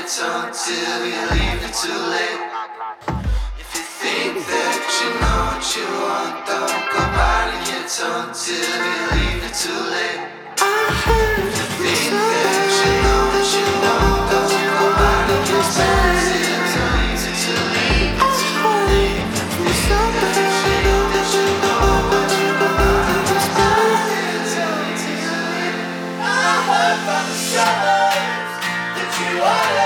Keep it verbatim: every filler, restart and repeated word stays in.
your tongue till you leave it too late. If you think that you know what you want, don't go biting your tongue till you leave it too late. If you think that you know what you want, don't go biting your tongue till you leave it too late. If you think that you know that you know what you want, don't go biting your tongue till you leave it too late. I heard from the shadows that you are.